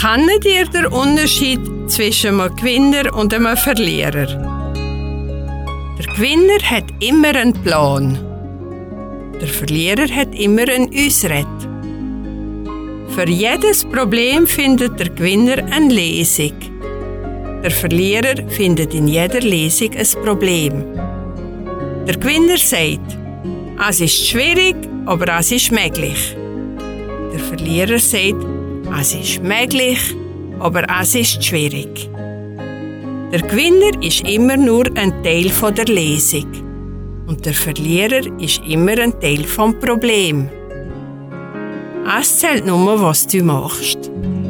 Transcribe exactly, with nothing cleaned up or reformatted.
Kennt ihr den Unterschied zwischen einem Gewinner und einem Verlierer? Der Gewinner hat immer einen Plan. Der Verlierer hat immer eine Ausrede. Für jedes Problem findet der Gewinner eine Lösung. Der Verlierer findet in jeder Lösung ein Problem. Der Gewinner sagt, es ist schwierig, aber es ist möglich. Der Verlierer sagt, es ist möglich, aber es ist schwierig. Der Gewinner ist immer nur ein Teil der Lösung und der Verlierer ist immer ein Teil vom Problem. Es zählt nur, was du machst.